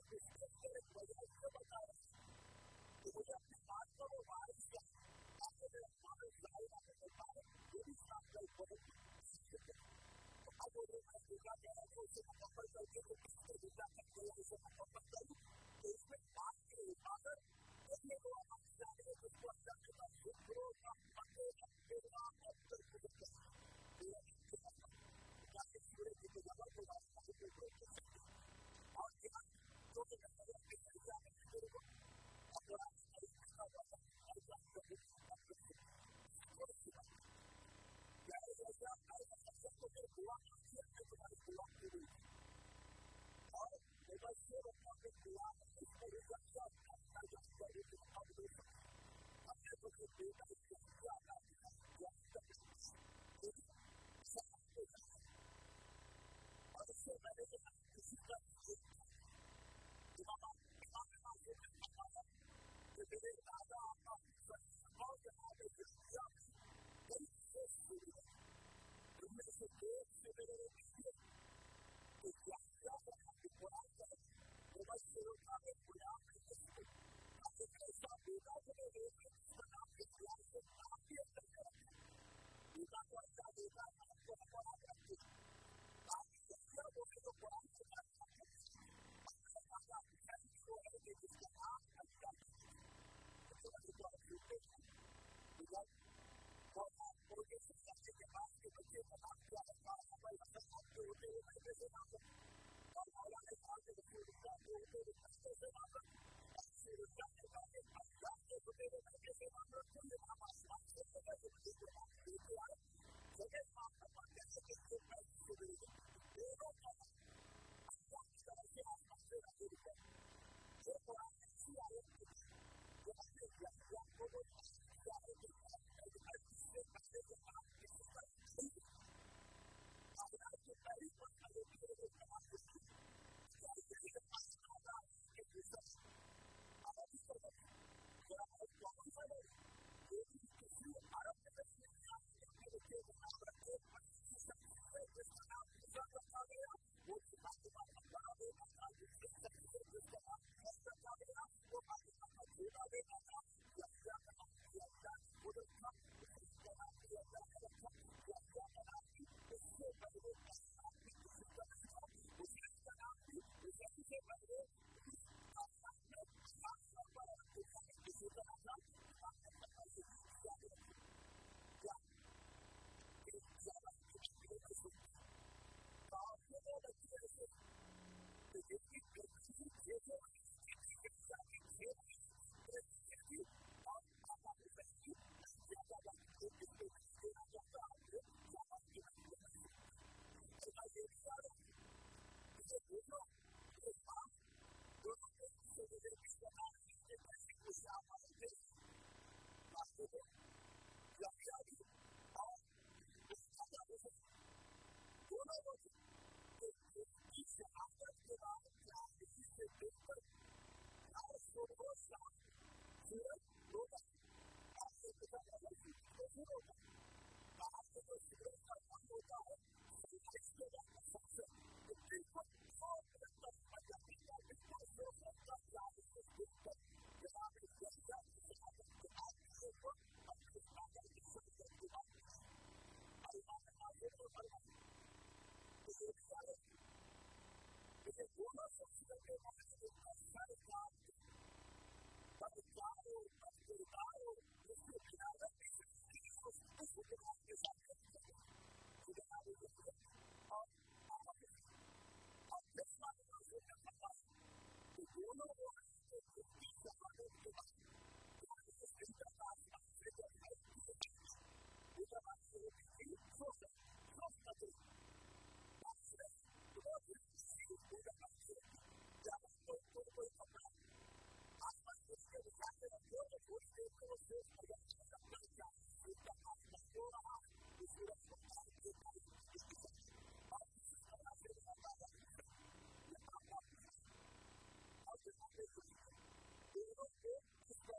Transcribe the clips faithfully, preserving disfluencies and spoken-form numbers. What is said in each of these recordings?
उसके अंदर एक वजह इसको बता रहा है कि मुझे अपनी बात का वो वारिस क्या आपको मेरा वारिस जाहिर आपको बता रहे ये भी आपका ऊपर तो अब वो जो मैं दूसरा कह रहा था उसे मुकम्मल करके वो किसको दूसरा करके उसे मुकम्मल करूँ तो इसमें बात की इबादत इसमें वो हम जाने जिसको अल्लाह के पास शुक्र का मते अपना अवसर मिलता है ताकि पूरे की जगह को रास्ता को और क्या जो कि नजर के तरीका में शुरू हो और रास्ता का वाला और रास्ता को क्या है जैसा हर समस्या को फिर हुआ कि अपने तुम्हारी दुआ पूरी और मुबश्शिर अपना फिर दुआ इसको रिजल्ट का अच्छा जानता है कि अब देखो हमने तो फिर बेटा इसको क्या आता है या और इससे पहले कि हम किसी का इमाम इमाम इमाम ये बताया कि मेरे दादा आपका और जनाब इस्लाम कई विशेष हुई है उनमें से एक से मेरे लिए तो क्या क्या करना कि कुरान का मुबश्शिर का एक गुलाम है इसको अब एक ऐसा बेटा जो मेरे इसका नाम इस्लाम से नाम भी अंदर कर बेटा को अच्छा बेटा आपको हमारा करते आप क्या बोले तो कुरान के साथ अच्छा वो है कि जिसका नाम अच्छा है तो इसको छूटे बिकॉज और आपको ये सबसे के पास के बच्चे का नाम क्या है पास पर असर आपके होते हुए मैं कैसे नाम और मौला ने कहा कि रसूल अल्लाह के होते हुए कैसे से नाम रसूल अल्लाह ने कहा कि अल्लाह के होते हुए मैं कैसे नाम रखूं ये नाम आसमान से होगा जो मुझे को नाम देते आए जगह नाम करना कैसे कैसे मैं इसको देगा दोनों का अल्लाह की तरफ से आसमान से रसूल है ये कुरान में ऐसी आयत है जो अपने यहूदा को वो क्या है कि हर किसी बच्चे के नाम किसी का नहीं अल्लाह की पहली पर अल्लाह के लिए नाम किसी क्या है कि आसमान के दूसरा अरब की तरफ क्या है कौन सा है ये किसी अरब के बच्चे के नाम अपने बच्चे का नाम रखे किसी शख्स जिसका नाम दूसरा रखा गया वो पाकिस्तान का बड़ा बेटा था जिसके शख्स जिसका नाम रखा गया वो पाकिस्तान का छोटा बेटा था या क्या का नाम दिया गया वो जो था उसका नाम दिया गया रखा या क्या का नाम थी उससे पहले पाकिस्तान की किसी का नहीं था उसने इसका नाम थी उससे से पहले पाकिस्तान में सात साल पर किसी का नाम था क्या ज्यादा आपके दो बच्चे ऐसे तो जिसकी ये जो और आपका बच्ची ज्यादा बच्चे जिसको देना चाहता है ज्यादा ये भी याद इसे दोनों ये काम दोनों के से मुझे किस प्रकार से कैसे खुश आप आते रास्ते को लक्ष्य भी और दोनों लोग इस आदत के बाद क्या इसी से देखकर और सोचो शाम सूरज होगा आपसे पिता का लक्ष्य तो होगा बाहर से जो सूरज का काम होता है इसके बाद सबसे बिल्कुल और बिल्कुल मतलब पिता बिल्कुल जो सबका क्या इसको देखकर जवाब यहिया की शहादत के आदमी को अपने आदत की शहादत के बाद अल्लाह ने आगे को फरमाया इसे इजाजत इसे दोनों शख्सियत के बारे में सर काम बदकारो बदकिरदारो इसकी इजाजत भी उस उस हुक्मरान के साथ खुदा और आप और जिस मामले से करना कि दोनों वो जो खुदी शहादत के बाद इस इंतजार से जब है ये बात से होती है सोच सोच करते जब कोई कोई कोई कपड़ा आसपास उसके विचार में रखो तो थोड़ी देर को वो सोच कर सकता है क्या उसका आसपास हो रहा है इस सूरज को पार के और इसी तरह से बताया और दोनों को इस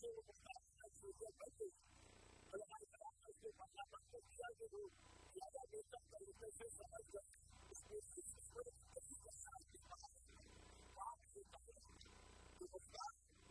से वो मुक्ता सोचा करते और हमारे खराब करके पता पत्ता किया कि वो ज़्यादा देर तक तरीके से समझ गए इसलिए इसको कैसी करना है बात होता है तो मुक्ता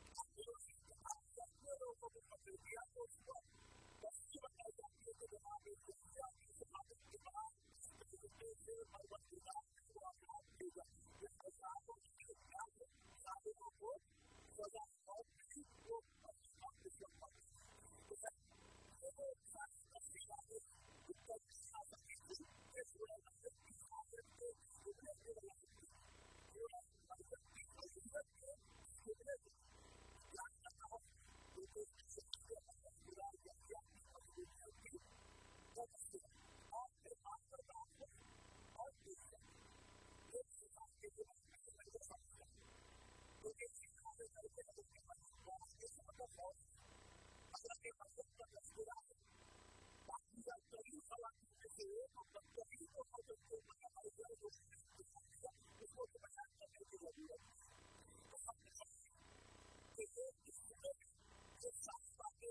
अपने लोगों को पकड़ दिया तो उसको कैसी बताई जाती है कि जनाब एक दुनिया की समाप्त के बाद तरीके से पर्वत पिता को आजाद की जाती है आजादों के क्या है साधनों को सजा और भी वो समाप्त कर वो सारी तस्वीर आगे उत्तर दिशा सकती थी इस वजह से आगे के सुबह के वाले पूरा पर्वत की फजीलत के सुबह याद करना हो तो इस पूरा पूरा यज्ञ मजबूतियों की तस्वीर और फिर बात करता हूँ और दूसरा ये सिखा के जो मैंने समझा तो एक सिखा के करके अपने मन को समझ बहुत अगर के मतलब का तस्वीर है बाकी का कई सवाल से तो कभी तो मदद से हमारे घर को उसको बयान करने की जरूरत है तो हम कि ये इसमें जो सारी बातें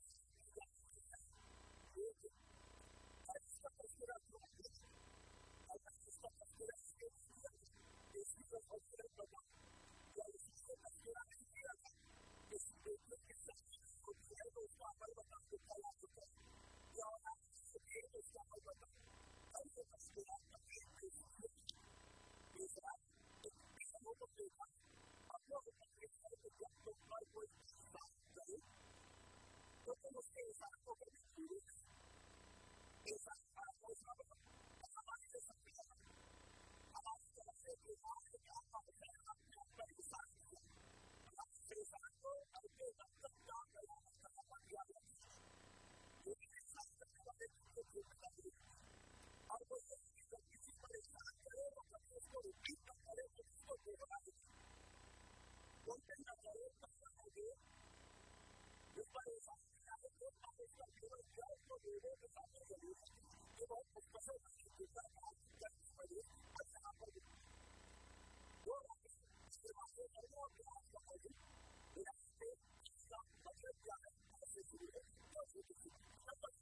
एक इसका तस्वीर जो है अगर इसका तस्वीर इसी का तस्वीर बना या इसी का तस्वीर नहीं किया था इस देखने के तस्वीर को किया तो उसका अमल बता के चला चुका है या ये तो उसका अमल बता कई तो तस्वीर इस रात किसमों को देखा अपनों को तस्वीर करके जब तो पर कोई बात करे तो तुम उसके इंसान को कभी पूरी इंसान का कोई मतलब हमारी जो शक्ति है हमारी तरफ से विभाग से क्या होता है अपने ऊपर इंसान हमारे इंसान को अपने तक तक काम करना करना दिया जाता है लेकिन इंसान करने वाले को देखना चाहिए और वो किसी पर इंसान करे वो कभी उसको रिपीट न करे तो उसको देखना चाहिए उनके न करे तब होंगे जिस पर इंसान चाहे तो आप उसका जीवन क्या उसको देने के साथ जरूर ये बहुत मुख्तसर है दूसरा काम करने पड़े और यहाँ पर दो रास्ते इसके वास्ते करने और प्रयास करने की रास्ते इसका मतलब क्या है ऐसे शुरू है तो शुरू मतलब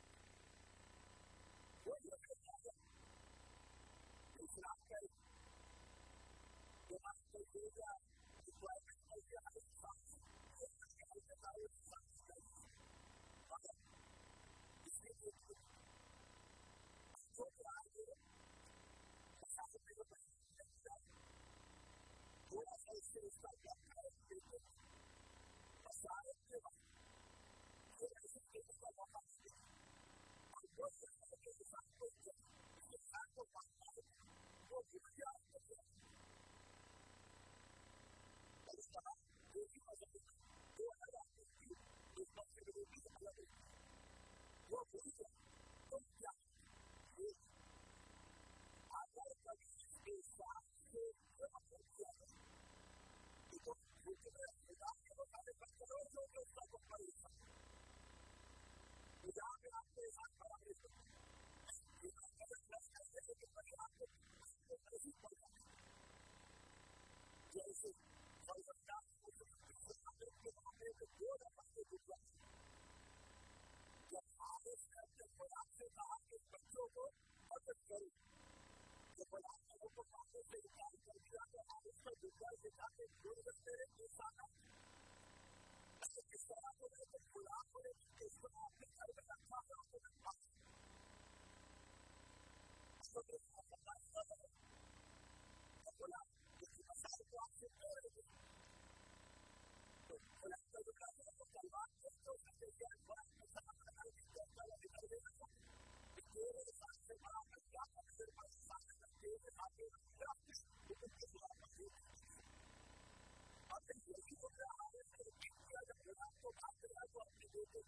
वो ये कहता है इस रास्ते के वास्ते जो है रिक्वायरमेंट है कि हर इंसान इसलिए जो आगे थोड़ा सा इससे इसका क्या है सारे के बाद फिर ऐसे केस का मौका मिले और जो के किसान को किसान को पाता है वो दुनिया और इस तरह जो भी मजबूत जो अलग आते हैं इस बात से विरोधी अलग वो भूल गया तो क्या अगर कभी इसके साथ से अपने किया है तो दूसरे निदान के मुताबिक करोड़ जो कि उसका कुछ परेशान निदान में आपके साथ बराबरी करते हैं निदान का जब प्लस करते हैं कि बड़ी आपको कैसी पड़ जाती है जैसे और बच्चा के मामले में दो दफा से गुजरा जब आगे से अपने खुराक से कहा कि बच्चों को मदद करो जब खुराक ने उनको खाने से इनकार कर दिया तो आगे से गुजरा के साथ एक दूर रखते रहे इंसान इस तरह को लेकर खुराक को लेकर इसको आपने घर में रखा है आपको रखा इसको देखना पता है खुराक किसी मसाले को आपसे क्यों रहे तो खुराक का जो कहते हैं तो तलवार से तो सकते हैं खुराक में समान बनाए जिसको अच्छा दिखाई देना चाहिए तेरे साथ से बड़ा क्या अक्सर पर साथ करते हैं आगे लेकिन किस बात पर अब यही हो रहा है कि किया जब खुराक को बात करा तो अपने बेटे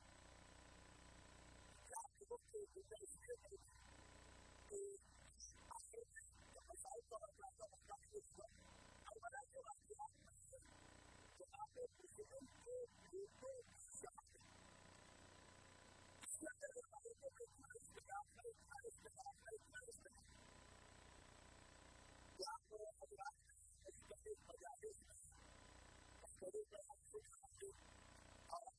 क्या आपको के बेटे इसलिए कि आगे मसाइल को अपना का मतलब हुआ और बड़ा जो बात तो आपने प्रेसिडेंट के बेटे यहाँ इसके अंदर हमारे को इतना इस्तेमाल का इतना इस्तेमाल का इतना इस्तेमाल क्या आपको अगर आप बजाते हैं बड़े पर हमसे खाते और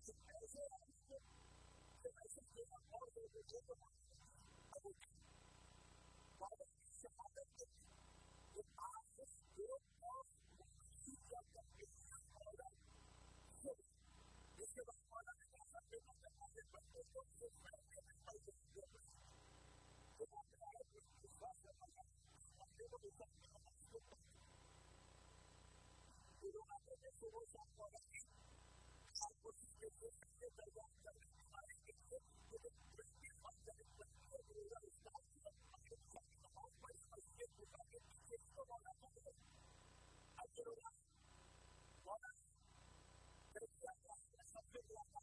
ऐसे आदमी को ऐसे देना और लोगों को अब बाबा की शहादत के वो आज दो और का करके और इसके बाद वाला ने कहा कि हमारे बच्चों को जो पैसे में पैसे दिए तो अपने आप को विश्वास करना चाहिए अपने को विश्वास करना चाहिए गुरु नानक देव को वो साथ वाला की आपको सीधे से सीधे दरबार करने हमारे के लिए जो व्यक्ति पंचायत करती है गुरु का विश्वास बहुत बड़ी मस्जिद बुका के पीछे को वाला है अगर वाला देखिए सबसे बड़ा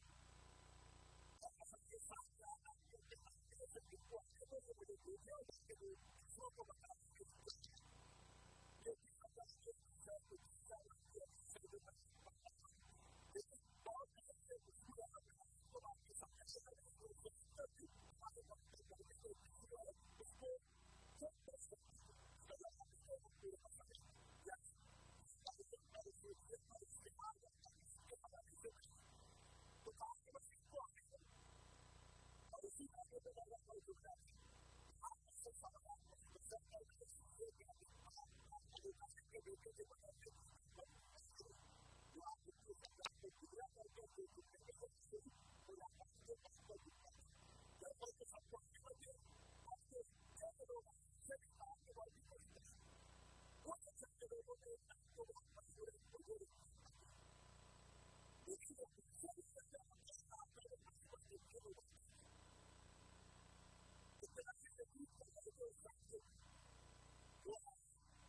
सबके साथ जाना क्योंकि अपने से किसको अपने को मुझे पूछे और उसके लिए दूसरों को बता लेकिन अगर ये दूसरा कुछ दूसरा लगती है दूसरे को लेकिन बहुत अच्छे उसको तो आपके सामने से करने को हमारे वक्त करने को उसको सब कुछ सजा को पूरे पकड़े या हमारे सोचने पर इस्तेमाल करना है हमारे से तो काम के बस इसको आगे और उसी आगे पे लगा कोई दूसरा आप इससे समाधान करें सब करके सीखिए कि आप के बेटे के बताते जो आप इसको समाधान को पूरा करके जो जितने को सीखिए वो आप के पास को दिखता है जब तक कि सबको आगे बढ़े आपके ऐसे लोग से भी काम के बाद भी करते हैं वो अच्छे लोगों ने आपको बहुत मशहूर है वो जो देखिए सभी से आप का वो देखिए लोग इतना से दूर करने के साथ वो